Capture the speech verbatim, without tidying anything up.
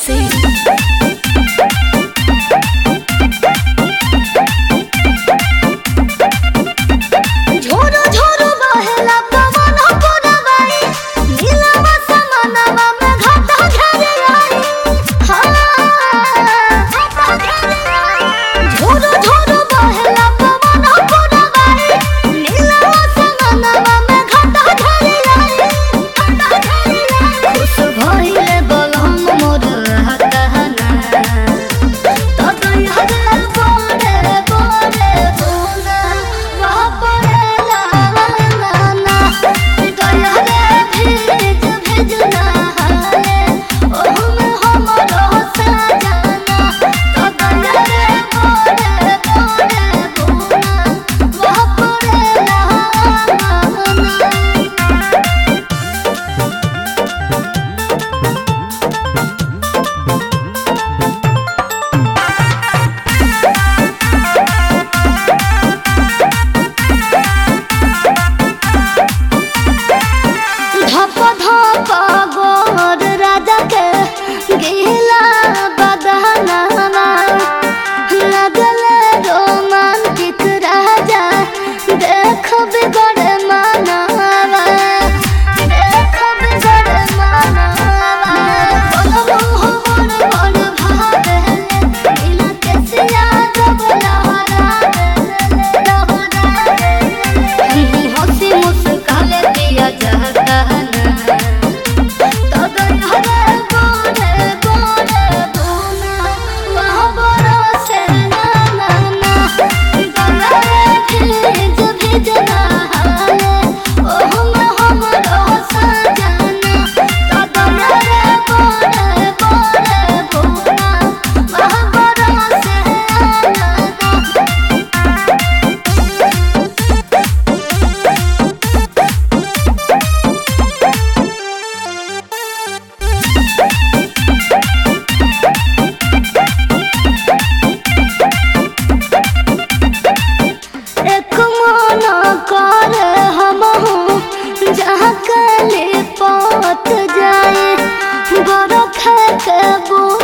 Sing. झोरो झोरो बहेला पवन पुरवाई, नीलवा समानवा में घाटा घेरे आई। हाँ, घाटा घेरे आई। झोरो झोरो बहेला पवन पुरवाई, नीलवा समानवा में घाटा घेरे आई। घाटा घेरे आई। खुश भइले बलम मोर हताना, तब हरे बोले बोले बोला वह पड़ेला नाना। गया रे भेज भेज नहाए, ओहुमे हमरो सजाना। तब रे बोले बोले बोला वह पड़ेला नाना। धप धप गोर राजा के गीला बदहनामा, लगल रोमांटिक राजा देख बिगड़ मानवा। देख बिगड़ मानवा। बोलो मोहन मोर भावे, नीला केसिया जब लहरावे लहरावे। हंसी मुस्काले पिया जाता ना, तब हरे बोले बोले बोला वह बरसे नाना। गया रे भेज भेज नहाए, ओहुमे हमरो सजाना। तब रे बोले बोले बोला वह बरसे नाना। एक मन कर हमहू जहाँ कले पत जाए, बरख के बो